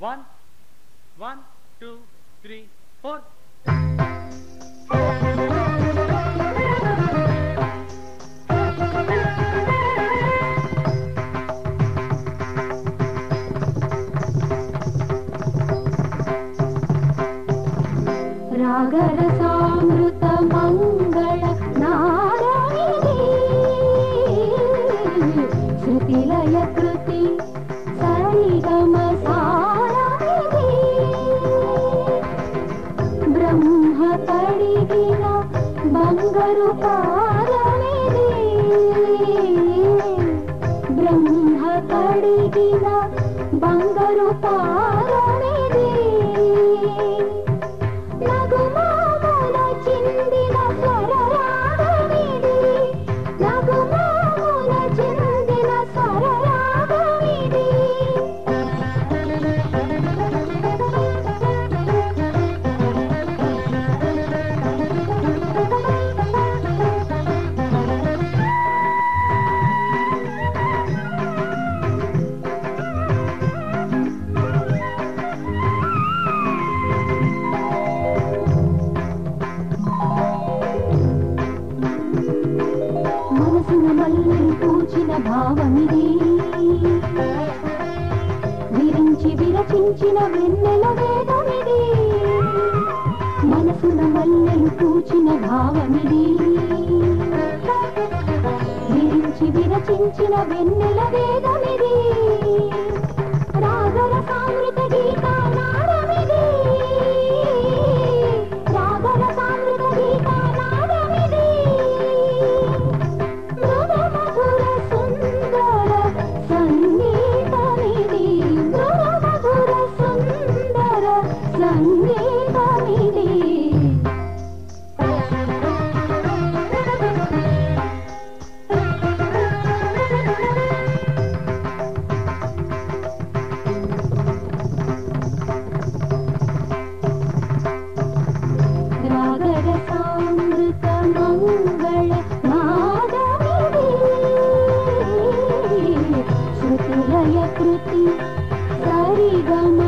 1 1 2 3 4. రాగరసామృత మంగళ నారాయణి శృతిలయ కృతి సరిగమ సారాయణి బ్రహ్మ కడిగిన బంగారు పాదమిది బ్రహ్మ కడిగిన బంగారు పాదమిది నగుమాముల చిందిన స్వరరాగమిది నగుమాముల చిందిన స్వరరాగమిది మనసున మల్లెలు పూచిన భావమిది విరించి విరచించిన వెన్నెల వేదమిది మనసున మల్లెలు పూచిన భావమిది విరించి విరచించిన వెన్నెల వేదమిది రాగర సామృత గీతానాదమిది రాగర సామృత గీతానాదమిది మృదుమధుర సుందర సంగీతమిది మృదుమధుర సుందర సంగీతమిది రాగరసామృత మంగళ నాదమిది శృతిలయ కృతి సరిగమ